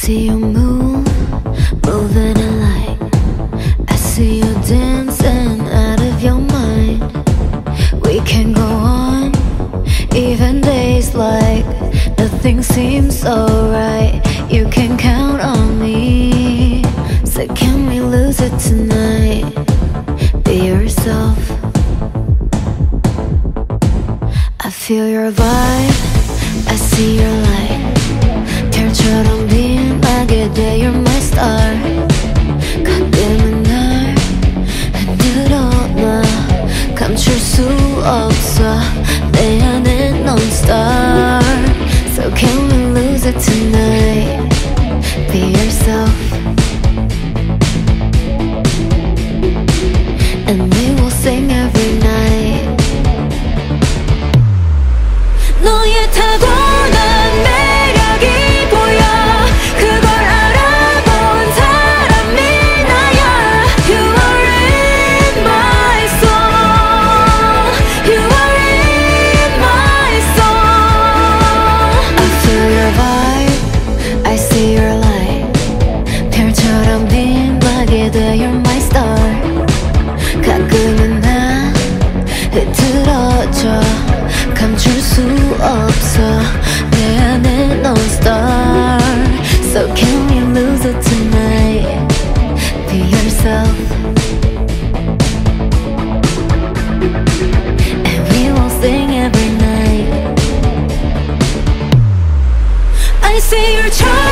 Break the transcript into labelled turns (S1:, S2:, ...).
S1: see you move, moving in light. I see you dancing out of your mind. We can go on, even days like nothing seems so right. You can count on me. So can we lose it tonight? Be yourself. I feel your vibe, I see your light. 별처럼 빛나게 돼, you're my star. 가끔은 날 흔들어놔. 감출 수 없어, 내 안에 넌 star. So can we lose it tonight? Be yourself. And we will sing every night. 너의 타고난 매력이 보여. 그걸 알아본 사람이 나야. You are in my soul. You are in my soul. I feel your vibe, I see your light. 별처럼 빛나게 돼, you're my star. 가끔은 나 흐트러져. 감출 수 없어, 내 안에 넌 star. So can we lose it tonight? Be yourself. And we will sing every night. I see your charm.